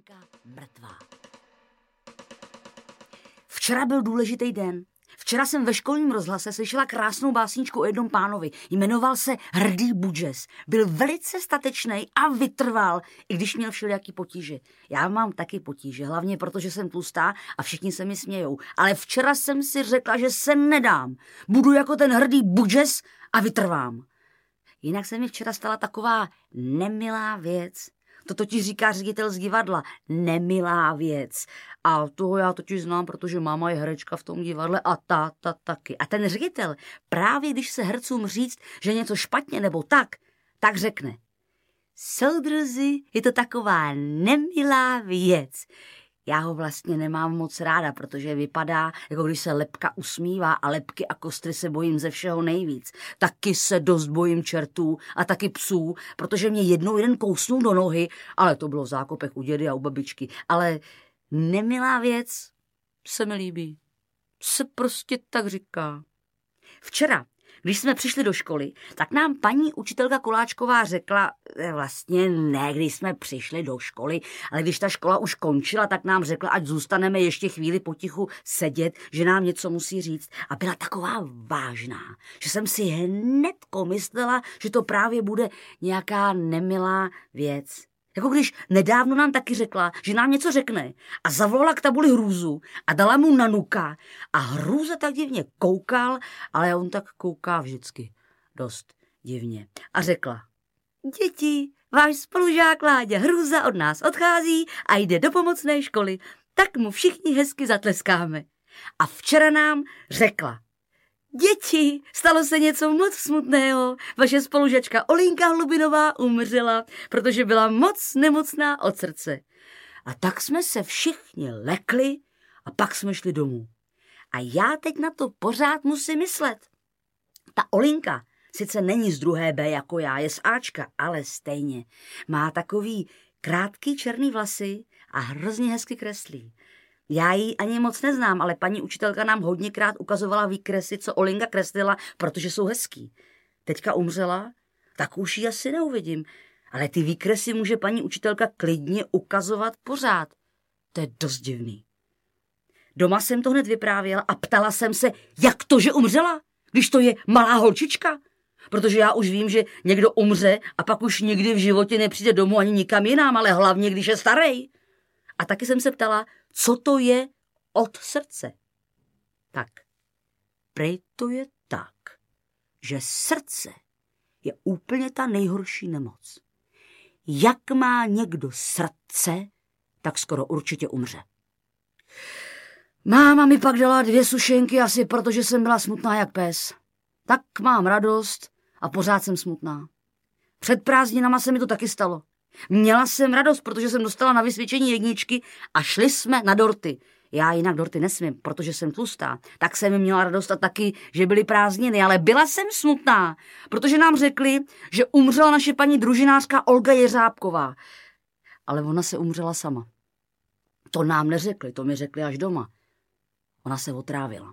učitelka mrtvá. Včera byl důležitý den. Včera jsem ve školním rozhlase slyšela krásnou básničku o jednom pánovi. Jmenoval se Hrdý Budžes. Byl velice statečný a vytrval, i když měl všelijaký potíže. Já mám taky potíže, hlavně protože jsem tlustá a všichni se mi smějou. Ale včera jsem si řekla, že se nedám. Budu jako ten Hrdý Budžes a vytrvám. Jinak se mi včera stala taková nemilá věc. To totiž říká ředitel z divadla. Nemilá věc. A toho já totiž znám, protože máma je herečka v tom divadle a táta taky. A ten ředitel právě když se hercům říct, že něco špatně nebo tak řekne. Soudruzi, je to taková nemilá věc. Já ho vlastně nemám moc ráda, protože vypadá, jako když se lebka usmívá a lebky a kostry se bojím ze všeho nejvíc. Taky se dost bojím čertů a taky psů, protože mě jednou jeden kousnul do nohy, ale to bylo v zákopech u dědy a u babičky. Ale nemilá věc se mi líbí. Se prostě tak říká. Včera, když jsme přišli do školy, tak nám paní učitelka Koláčková řekla, vlastně ne, když jsme přišli do školy, ale když ta škola už končila, tak nám řekla, ať zůstaneme ještě chvíli potichu sedět, že nám něco musí říct. A byla taková vážná, že jsem si hnedko myslela, že to právě bude nějaká nemilá věc. Jako když nedávno nám taky řekla, že nám něco řekne a zavolala k tabuli Hrůzu a dala mu na nuka a Hrůza tak divně koukal, ale on tak kouká vždycky dost divně. A řekla, děti, váš spolužák Láďa Hrůza od nás odchází a jde do pomocné školy, tak mu všichni hezky zatleskáme. A včera nám řekla, děti, stalo se něco moc smutného. Vaše spolužačka Olinka Hlubinová umřela, protože byla moc nemocná od srdce. A tak jsme se všichni lekli a pak jsme šli domů. A já teď na to pořád musím myslet. Ta Olinka sice není z 2. B jako já, je z Ačka, ale stejně. Má takový krátký černý vlasy a hrozně hezky kreslí. Já ji ani moc neznám, ale paní učitelka nám hodněkrát ukazovala výkresy, co Olinka kreslila, protože jsou hezký. Teďka umřela, tak už ji asi neuvidím. Ale ty výkresy může paní učitelka klidně ukazovat pořád. To je dost divný. Doma jsem to hned vyprávěla a ptala jsem se, jak to, že umřela, když to je malá holčička. Protože já už vím, že někdo umře a pak už nikdy v životě nepřijde domů ani nikam jinam, ale hlavně, když je starý. A taky jsem se ptala, co to je od srdce. Tak, prej to je tak, že srdce je úplně ta nejhorší nemoc. Jak má někdo srdce, tak skoro určitě umře. Máma mi pak dala 2 sušenky, asi protože jsem byla smutná jak pes. Tak mám radost a pořád jsem smutná. Před prázdninama se mi to taky stalo. Měla jsem radost, protože jsem dostala na vysvědčení 1 a šli jsme na dorty. Já jinak dorty nesmím, protože jsem tlustá. Tak jsem měla radost a taky, že byly prázdniny, ale byla jsem smutná, protože nám řekli, že umřela naše paní družinářka Olga Jeřábková. Ale ona se umřela sama. To nám neřekli, to mi řekli až doma. Ona se otrávila.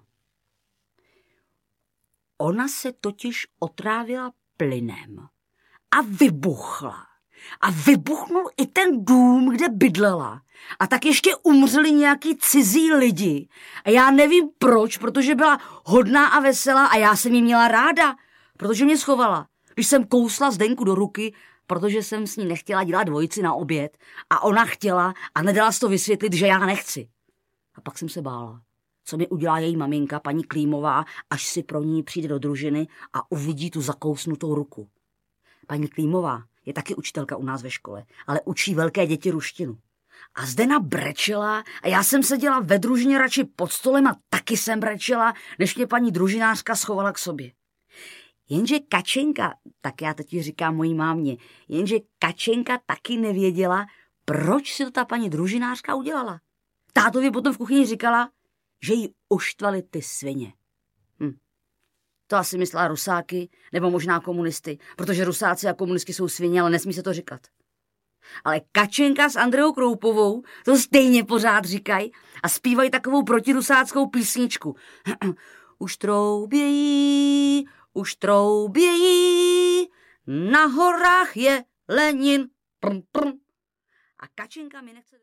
Ona se totiž otrávila plynem a vybuchla. A vybuchnul i ten dům, kde bydlela. A tak ještě umřeli nějaký cizí lidi. A já nevím proč, protože byla hodná a veselá a já jsem ji měla ráda, protože mě schovala. Když jsem kousla Zdenku do ruky, protože jsem s ní nechtěla dělat dvojici na oběd a ona chtěla a nedala si to vysvětlit, že já nechci. A pak jsem se bála, co mi udělá její maminka, paní Klímová, až si pro ní přijde do družiny a uvidí tu zakousnutou ruku. Paní Klímová je taky učitelka u nás ve škole, ale učí velké děti ruštinu. A Zdena brečela a já jsem seděla ve družině radši pod stolem a taky jsem brečela, než mě paní družinářka schovala k sobě. Jenže Kačenka, tak já teď říkám mojí mámě, jenže Kačenka taky nevěděla, proč si to ta paní družinářka udělala. Tátovi potom v kuchyni říkala, že jí uštvali ty svině. To asi myslela Rusáky, nebo možná komunisty, protože Rusáci a komunisti jsou svině, ale nesmí se to říkat. Ale Kačenka s Andreou Kroupovou to stejně pořád říkají a zpívají takovou protirusáckou písničku. Už troubějí, na horách je Lenin. A Kačenka mi nechce...